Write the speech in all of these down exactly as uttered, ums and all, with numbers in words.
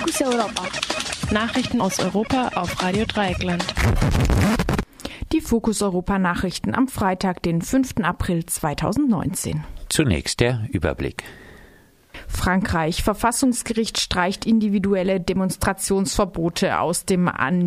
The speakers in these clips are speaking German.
Fokus Europa. Nachrichten aus Europa auf Radio Dreieckland. Die Fokus Europa Nachrichten am Freitag, den fünften April zweitausendneunzehn. Zunächst der Überblick. Frankreich. Verfassungsgericht streicht individuelle Demonstrationsverbote aus dem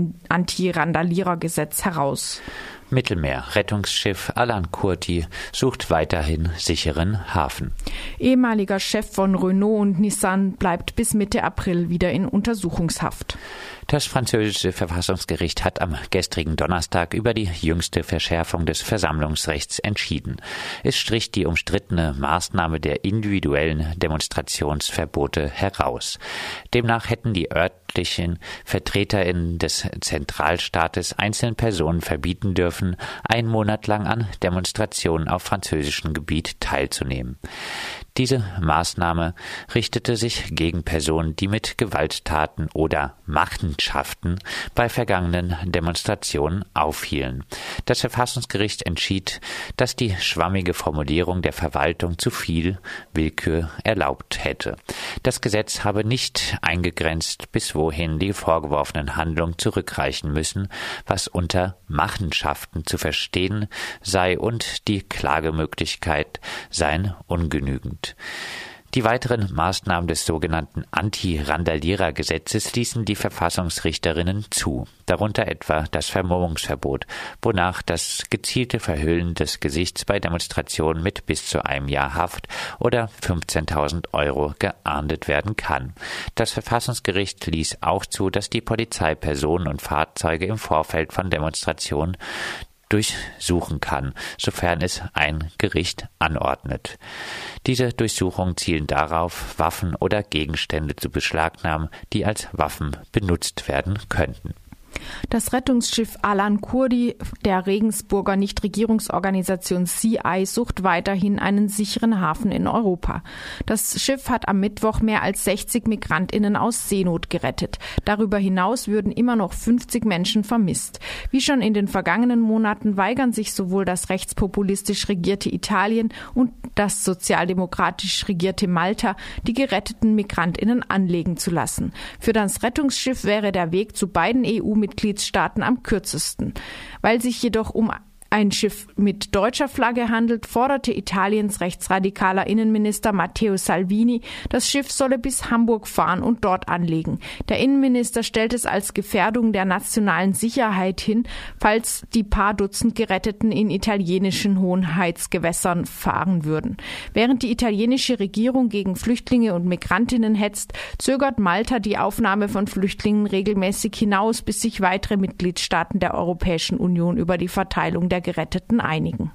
Anti-Randalierer-Gesetz heraus. Mittelmeer-Rettungsschiff Alan Kurdi sucht weiterhin sicheren Hafen. Ehemaliger Chef von Renault und Nissan bleibt bis Mitte April wieder in Untersuchungshaft. Das französische Verfassungsgericht hat am gestrigen Donnerstag über die jüngste Verschärfung des Versammlungsrechts entschieden. Es strich die umstrittene Maßnahme der individuellen Demonstrationsverbote heraus. Demnach hätten die örtlichen VertreterInnen des Zentralstaates einzelnen Personen verbieten dürfen, einen Monat lang an Demonstrationen auf französischem Gebiet teilzunehmen. Diese Maßnahme richtete sich gegen Personen, die mit Gewalttaten oder Machenschaften bei vergangenen Demonstrationen auffielen. Das Verfassungsgericht entschied, dass die schwammige Formulierung der Verwaltung zu viel Willkür erlaubt hätte. Das Gesetz habe nicht eingegrenzt, bis wohin die vorgeworfenen Handlungen zurückreichen müssen, was unter Machenschaften zu verstehen sei, und die Klagemöglichkeit seien ungenügend. Die weiteren Maßnahmen des sogenannten Anti-Randalierer-Gesetzes ließen die Verfassungsrichterinnen zu, darunter etwa das Vermummungsverbot, wonach das gezielte Verhüllen des Gesichts bei Demonstrationen mit bis zu einem Jahr Haft oder fünfzehntausend Euro geahndet werden kann. Das Verfassungsgericht ließ auch zu, dass die Polizei Personen und Fahrzeuge im Vorfeld von Demonstrationen durchsuchen kann, sofern es ein Gericht anordnet. Diese Durchsuchungen zielen darauf, Waffen oder Gegenstände zu beschlagnahmen, die als Waffen benutzt werden könnten. Das Rettungsschiff Alan Kurdi der Regensburger Nichtregierungsorganisation Sea Eye sucht weiterhin einen sicheren Hafen in Europa. Das Schiff hat am Mittwoch mehr als sechzig MigrantInnen aus Seenot gerettet. Darüber hinaus würden immer noch fünfzig Menschen vermisst. Wie schon in den vergangenen Monaten weigern sich sowohl das rechtspopulistisch regierte Italien und das sozialdemokratisch regierte Malta, die geretteten MigrantInnen anlegen zu lassen. Für das Rettungsschiff wäre der Weg zu beiden E U-Mitgliedstaaten am kürzesten. Weil sich jedoch um ein Schiff mit deutscher Flagge handelt, forderte Italiens rechtsradikaler Innenminister Matteo Salvini, das Schiff solle bis Hamburg fahren und dort anlegen. Der Innenminister stellt es als Gefährdung der nationalen Sicherheit hin, falls die paar Dutzend Geretteten in italienischen Hoheitsgewässern fahren würden. Während die italienische Regierung gegen Flüchtlinge und Migrantinnen hetzt, zögert Malta die Aufnahme von Flüchtlingen regelmäßig hinaus, bis sich weitere Mitgliedstaaten der Europäischen Union über die Verteilung der Geretteten einigen.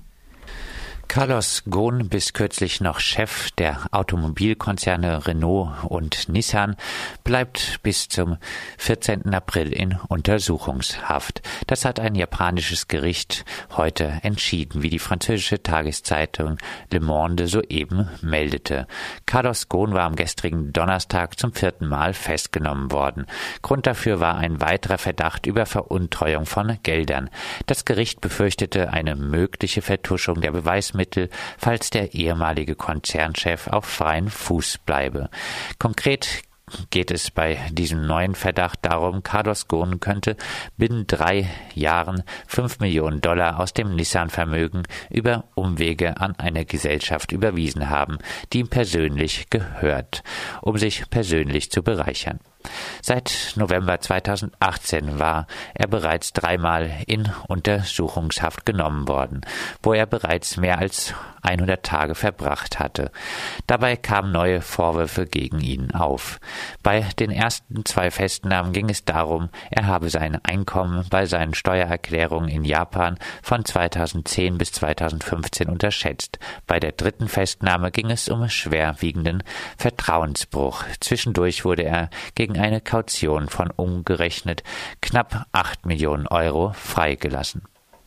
Carlos Ghosn, bis kürzlich noch Chef der Automobilkonzerne Renault und Nissan, bleibt bis zum vierzehnten April in Untersuchungshaft. Das hat ein japanisches Gericht heute entschieden, wie die französische Tageszeitung Le Monde soeben meldete. Carlos Ghosn war am gestrigen Donnerstag zum vierten Mal festgenommen worden. Grund dafür war ein weiterer Verdacht über Veruntreuung von Geldern. Das Gericht befürchtete eine mögliche Vertuschung der Beweismittel, falls der ehemalige Konzernchef auf freiem Fuß bleibe. Konkret geht es bei diesem neuen Verdacht darum, Carlos Ghosn könnte binnen drei Jahren fünf Millionen Dollar aus dem Nissan-Vermögen über Umwege an eine Gesellschaft überwiesen haben, die ihm persönlich gehört, um sich persönlich zu bereichern. Seit November zweitausendachtzehn war er bereits dreimal in Untersuchungshaft genommen worden, wo er bereits mehr als hundert Tage verbracht hatte. Dabei kamen neue Vorwürfe gegen ihn auf. Bei den ersten zwei Festnahmen ging es darum, er habe sein Einkommen bei seinen Steuererklärungen in Japan von zweitausendzehn bis zweitausendfünfzehn unterschätzt. Bei der dritten Festnahme ging es um schwerwiegenden Vertrauensbruch. Zwischendurch wurde er gegen eine Kaution von umgerechnet knapp acht Millionen Euro freigelassen.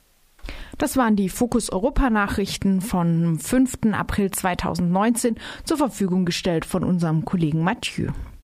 Das waren die Fokus Europa Nachrichten vom fünften April zweitausendneunzehn, zur Verfügung gestellt von unserem Kollegen Mathieu.